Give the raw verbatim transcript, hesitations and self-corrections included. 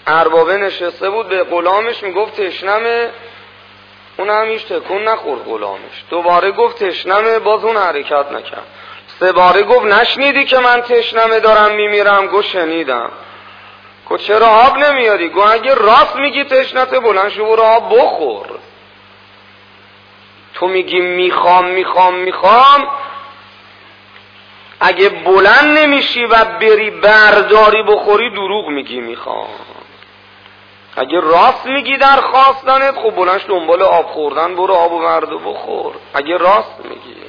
اربابه نشسته بود به غلامش میگفت تشنمه، اون هم هیچ تکون نخورد غلامش. دوباره گفت تشنمه، باز اون حرکت نکرد. سه باره گفت نشنیدی که من تشنمه دارم میمیرم؟ گفت شنیدم. گفت چرا آب نمیاری؟ گفت اگه راست میگی تشنته بلند شو برو آب بخور. تو میگی میخوام میخوام میخوام، اگه بلند نمیشی و بری برداری بخوری دروغ میگی میخوام. اگه راست میگی در خواستنت، خب بلند شو دنبال آب خوردن برو آب و برد و بخور. اگه راست میگی